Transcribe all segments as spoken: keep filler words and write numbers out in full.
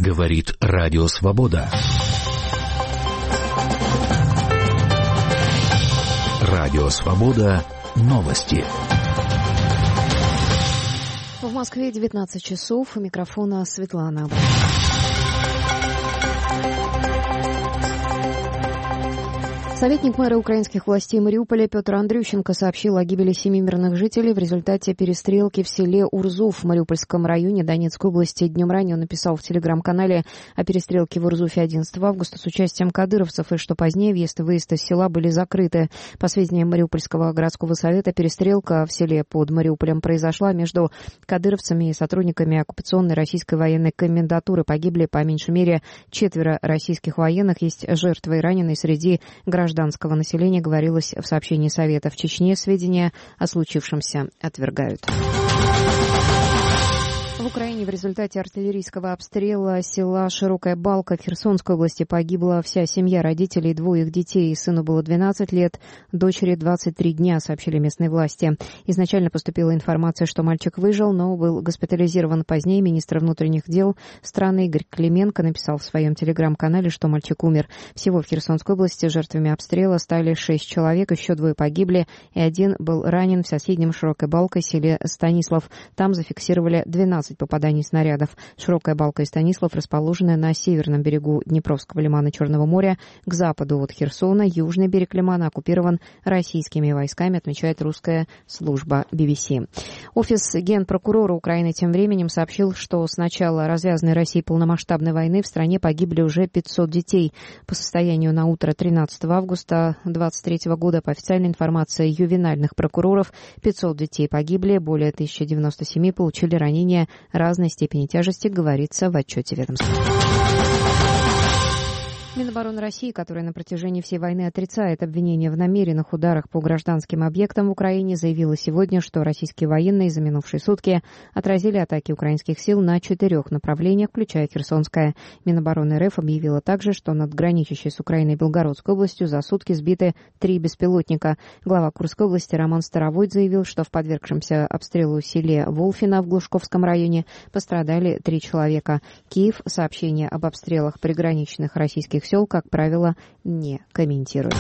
Говорит Радио Свобода. Радио Свобода. Новости. В Москве девятнадцать часов. У микрофона Светлана. Советник мэра украинских властей Мариуполя Петр Андрющенко сообщил о гибели семи мирных жителей в результате перестрелки в селе Урзуф в Мариупольском районе Донецкой области. Днем ранее он написал в телеграм-канале о перестрелке в Урзуфе одиннадцатого августа с участием кадыровцев, и что позднее въезд и выезд из села были закрыты. По сведениям Мариупольского городского совета, перестрелка в селе под Мариуполем произошла между кадыровцами и сотрудниками оккупационной российской военной комендатуры. Погибли по меньшей мере четверо российских военных. Есть жертвы и раненые среди граждан. Гражданского населения, говорилось в сообщении Совета. В Чечне сведения о случившемся отвергают. В Украине в результате артиллерийского обстрела села Широкая Балка в Херсонской области погибла вся семья родителей и двое их детей. Сыну было двенадцать лет, дочери двадцать три дня, сообщили местные власти. Изначально поступила информация, что мальчик выжил, но был госпитализирован позднее. Министр внутренних дел страны Игорь Клименко написал в своем телеграм-канале, что мальчик умер. Всего в Херсонской области жертвами обстрела стали шесть человек, еще двое погибли, и один был ранен в соседнем Широкой Балкой селе Станислав. Там зафиксировали двенадцать попаданий снарядов. Широкая Балка и Станислав расположены на северном берегу Днепровского лимана Черного моря, к западу от Херсона. Южный берег лимана оккупирован российскими войсками, отмечает русская служба би би си. Офис генпрокурора Украины тем временем сообщил, что с начала развязанной Россией полномасштабной войны в стране погибли уже пятьсот детей. По состоянию на утро тринадцатого августа две тысячи двадцать третьего года, по официальной информации ювенальных прокуроров, пятьсот детей погибли, более тысяча девяносто семь получили ранения разной степени тяжести, говорится в отчете ведомства. Минобороны России, которая на протяжении всей войны отрицает обвинения в намеренных ударах по гражданским объектам в Украине, заявила сегодня, что российские военные за минувшие сутки отразили атаки украинских сил на четырех направлениях, включая Херсонское. Минобороны РФ объявила также, что над граничащей с Украиной Белгородской областью за сутки сбиты три беспилотника. Глава Курской области Роман Старовойт заявил, что в подвергшемся обстрелу селе Волфино в Глушковском районе пострадали три человека. Киев сообщение об обстрелах приграничных российских сел, как правило, не комментирует.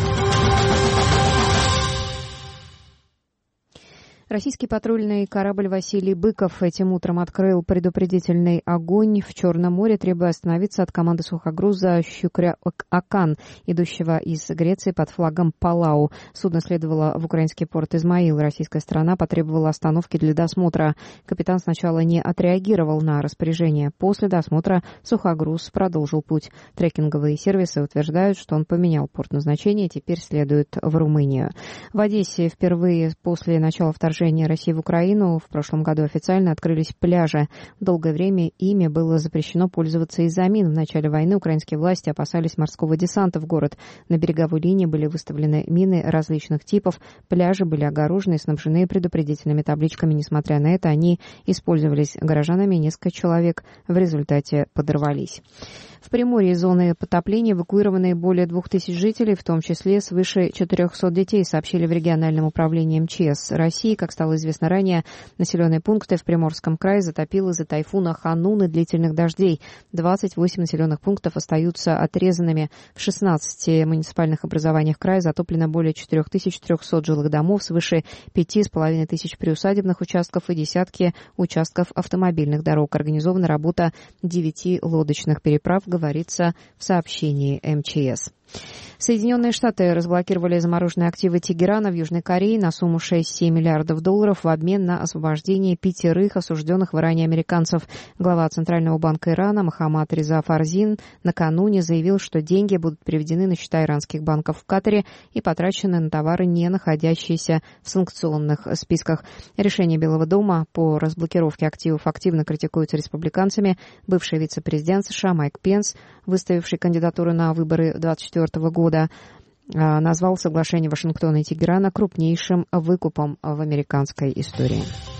Российский патрульный корабль «Василий Быков» этим утром открыл предупредительный огонь в Черном море, требуя остановиться от команды сухогруза «Щукря-Акан», идущего из Греции под флагом Палау. Судно следовало в украинский порт Измаил. Российская сторона потребовала остановки для досмотра. Капитан сначала не отреагировал на распоряжение. После досмотра сухогруз продолжил путь. Трекинговые сервисы утверждают, что он поменял порт назначения и теперь следует в Румынию. В Одессе впервые после начала вторжения России в Украину в прошлом году официально открылись пляжи. Долгое время ими было запрещено пользоваться из-за мин. В начале войны украинские власти опасались морского десанта в город. На береговой линии были выставлены мины различных типов. Пляжи были огорожены и снабжены предупредительными табличками. Несмотря на это, они использовались горожанами. Несколько человек в результате подорвались. В Приморье из зоны потопления эвакуированы более двух тысяч жителей, в том числе свыше четырехсот детей, сообщили в региональном управлении эм че эс России. Как стало известно ранее, населенные пункты в Приморском крае затопило из-за тайфуна Ханун и длительных дождей. двадцать восемь населенных пунктов остаются отрезанными. В шестнадцати муниципальных образованиях края затоплено более четырех тысяч трехсот жилых домов, свыше пяти с половиной тысяч приусадебных участков и десятки участков автомобильных дорог. Организована работа девяти лодочных переправ, говорится в сообщении эм че эс. Соединенные Штаты разблокировали замороженные активы Тегерана в Южной Корее на сумму шесть целых семь десятых миллиардов долларов в обмен на освобождение пятерых осужденных в Иране американцев. Глава Центрального банка Ирана Мохаммад Реза Фарзин накануне заявил, что деньги будут переведены на счета иранских банков в Катаре и потрачены на товары, не находящиеся в санкционных списках. Решение Белого дома по разблокировке активов активно критикуется республиканцами. Бывший вице-президент США Майк Пенс, выставивший кандидатуру на выборы две тысячи двадцать четвёртого года, назвал соглашение Вашингтона и Тегерана крупнейшим выкупом в американской истории.